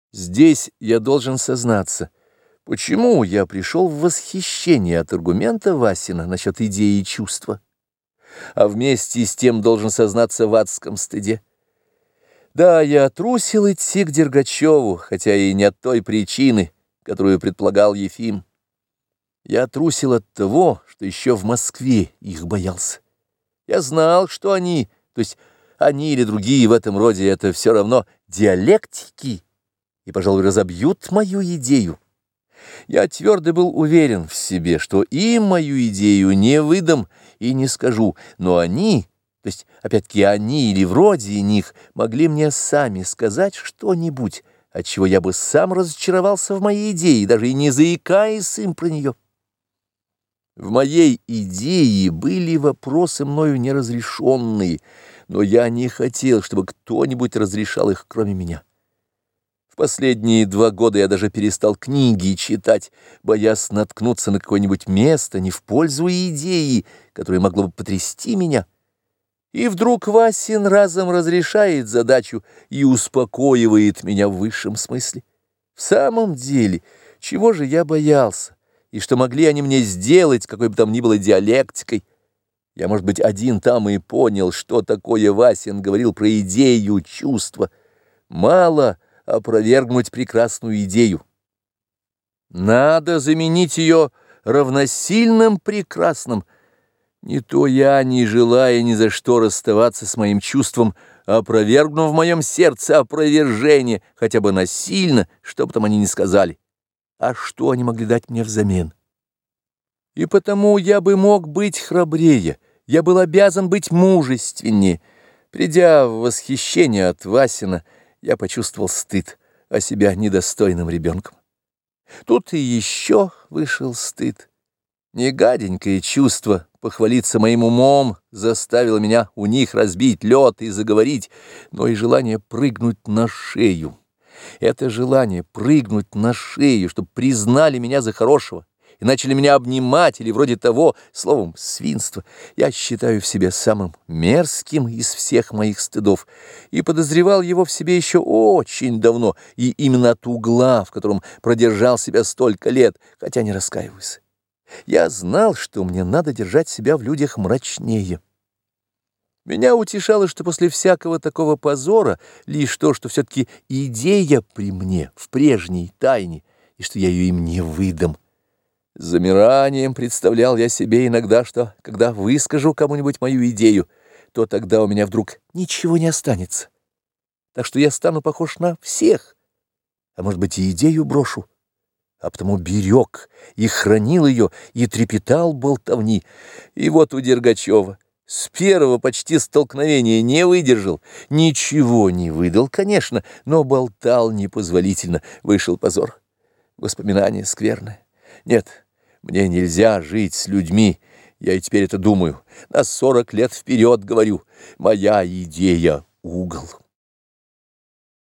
Здесь я должен сознаться, почему я пришел в восхищение от аргумента Васина насчет идеи и чувства, а вместе с тем должен сознаться в адском стыде. Да, я трусил идти к Дергачеву, хотя и не от той причины, которую предполагал Ефим. Я трусил от того, что еще в Москве их боялся. Я знал, что они, то есть они или другие в этом роде, это все равно диалектики, и, пожалуй, разобьют мою идею. Я твердо был уверен в себе, что им мою идею не выдам и не скажу, но они, то есть, опять-таки, они или вроде них, могли мне сами сказать что-нибудь, отчего я бы сам разочаровался в моей идее, даже и не заикаясь им про нее. В моей идее были вопросы мною неразрешенные, но я не хотел, чтобы кто-нибудь разрешал их, кроме меня. В последние 2 года я даже перестал книги читать, боясь наткнуться на какое-нибудь место не в пользу идеи, которое могло бы потрясти меня. И вдруг Васин разом разрешает задачу и успокоивает меня в высшем смысле. В самом деле, чего же я боялся, и что могли они мне сделать, какой бы там ни было диалектикой? Я, может быть, один там и понял, что такое Васин говорил про идею чувства. Мало опровергнуть прекрасную идею. Надо заменить ее равносильным прекрасным. Не то я, не желая ни за что расставаться с моим чувством, опровергну в моем сердце опровержение, хотя бы насильно, что бы там они ни сказали. А что они могли дать мне взамен? И потому я бы мог быть храбрее, я был обязан быть мужественнее. Придя в восхищение от Васина, я почувствовал стыд, а себя недостойным ребенком. Тут и еще вышел стыд. Негаденькое чувство похвалиться моим умом заставило меня у них разбить лед и заговорить, но и желание прыгнуть на шею. Это желание прыгнуть на шею, чтобы признали меня за хорошего и начали меня обнимать или вроде того, словом, свинство, я считаю в себе самым мерзким из всех моих стыдов и подозревал его в себе еще очень давно, и именно от угла, в котором продержал себя столько лет, хотя не раскаиваюсь. Я знал, что мне надо держать себя в людях мрачнее. Меня утешало, что после всякого такого позора лишь то, что все-таки идея при мне, в прежней тайне, и что я ее им не выдам. С замиранием представлял я себе иногда, что, когда выскажу кому-нибудь мою идею, то тогда у меня вдруг ничего не останется. Так что я стану похож на всех, а может быть и идею брошу. А потому берег и хранил ее, и трепетал болтовни. И вот у Дергачева с первого почти столкновения не выдержал, ничего не выдал, конечно, но болтал непозволительно, вышел позор. Воспоминание скверное. Нет, мне нельзя жить с людьми, я и теперь это думаю, на 40 лет вперед говорю, моя идея — угол.